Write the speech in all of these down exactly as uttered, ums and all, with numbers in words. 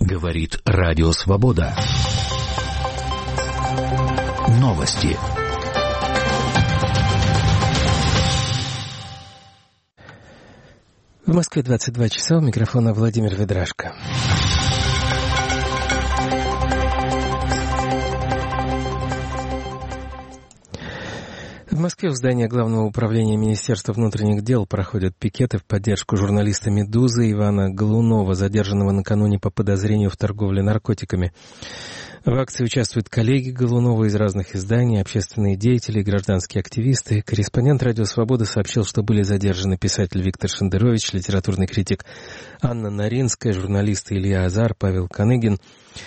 Говорит Радио Свобода. Новости. В Москве двадцать два часа, у микрофона Владимир Ведрашко. В Москве в здании Главного управления Министерства внутренних дел проходят пикеты в поддержку журналиста «Медузы» Ивана Голунова, задержанного накануне по подозрению в торговле наркотиками. В акции участвуют коллеги Голунова из разных изданий, общественные деятели, гражданские активисты. Корреспондент «Радио Свобода» сообщил, что были задержаны писатель Виктор Шендерович, литературный критик Анна Наринская, журналисты Илья Азар, Павел Каныгин.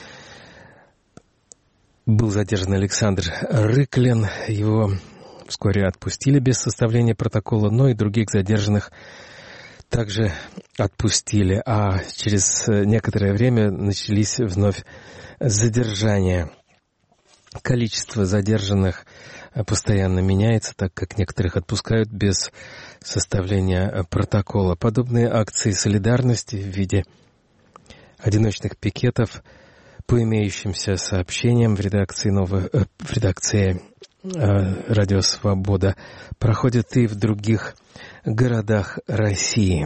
Был задержан Александр Рыклин. Его вскоре отпустили без составления протокола, но и других задержанных также отпустили. А через некоторое время начались вновь задержания. Количество задержанных постоянно меняется, так как некоторых отпускают без составления протокола. Подобные акции солидарности в виде одиночных пикетов по имеющимся сообщениям в редакции, новой, в редакции «Радио Свобода» проходят и в других городах России.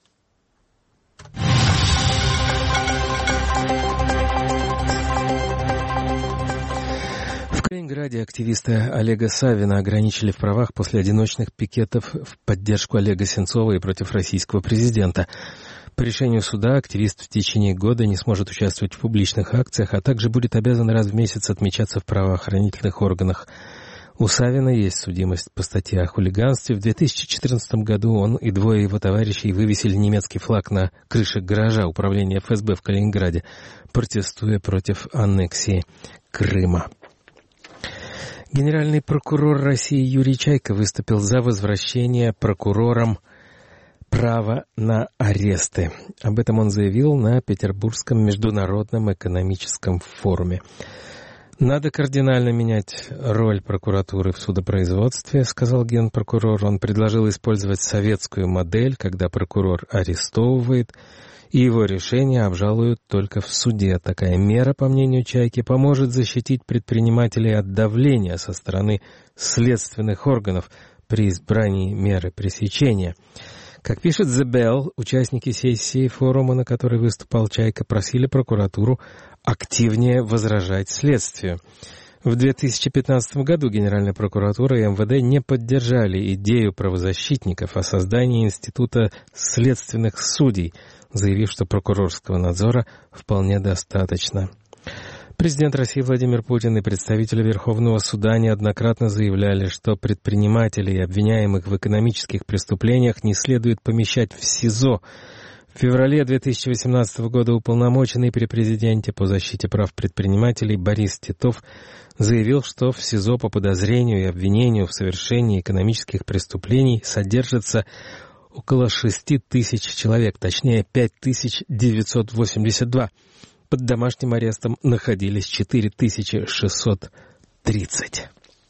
В Калининграде активисты Олега Савина ограничили в правах после одиночных пикетов в поддержку Олега Сенцова и против российского президента. По решению суда активист в течение года не сможет участвовать в публичных акциях, а также будет обязан раз в месяц отмечаться в правоохранительных органах. У Савина есть судимость по статье о хулиганстве. В две тысячи четырнадцатом году он и двое его товарищей вывесили немецкий флаг на крыше гаража управления эф эс бэ в Калининграде, протестуя против аннексии Крыма. Генеральный прокурор России Юрий Чайка выступил за возвращение прокурорам права на аресты. Об этом он заявил на Петербургском международном экономическом форуме. «Надо кардинально менять роль прокуратуры в судопроизводстве», — сказал генпрокурор. Он предложил использовать советскую модель, когда прокурор арестовывает, и его решение обжалуют только в суде. Такая мера, по мнению Чайки, поможет защитить предпринимателей от давления со стороны следственных органов при избрании меры пресечения. Как пишет The Bell, участники сессии форума, на которой выступал Чайка, просили прокуратуру активнее возражать следствию. В две тысячи пятнадцатом году Генеральная прокуратура и эм вэ дэ не поддержали идею правозащитников о создании института следственных судей, заявив, что прокурорского надзора вполне достаточно. Президент России Владимир Путин и представители Верховного суда неоднократно заявляли, что предпринимателей и обвиняемых в экономических преступлениях не следует помещать в СИЗО. В феврале две тысячи восемнадцатого года уполномоченный при президенте по защите прав предпринимателей Борис Титов заявил, что в СИЗО по подозрению и обвинению в совершении экономических преступлений содержится около шесть тысяч человек, точнее пять тысяч девятьсот восемьдесят два. Под домашним арестом находились четыре тысячи шестьсот тридцать.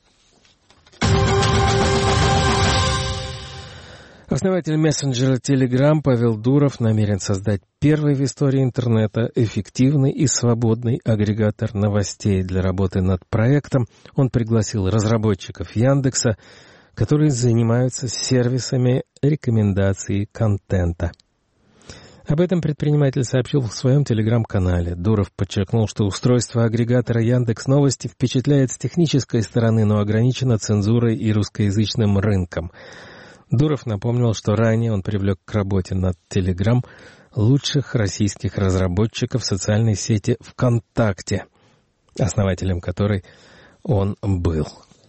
Основатель мессенджера Telegram Павел Дуров намерен создать первый в истории интернета эффективный и свободный агрегатор новостей. Для работы над проектом он пригласил разработчиков Яндекса, которые занимаются сервисами рекомендаций контента. Об этом предприниматель сообщил в своем телеграм-канале. Дуров подчеркнул, что устройство агрегатора Яндекс.Новости впечатляет с технической стороны, но ограничено цензурой и русскоязычным рынком. Дуров напомнил, что ранее он привлек к работе над Телеграм лучших российских разработчиков социальной сети ВКонтакте, основателем которой он был.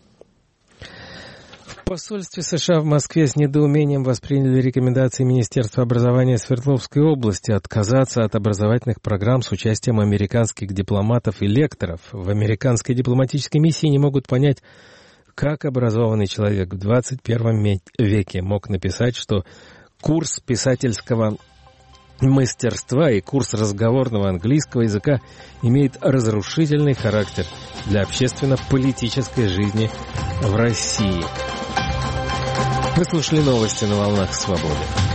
В посольстве США в Москве с недоумением восприняли рекомендации Министерства образования Свердловской области отказаться от образовательных программ с участием американских дипломатов и лекторов. В американской дипломатической миссии не могут понять, как образованный человек в двадцать первом веке мог написать, что курс писательского мастерства и курс разговорного английского языка имеет разрушительный характер для общественно-политической жизни в России. Вы слушали новости на волнах свободы.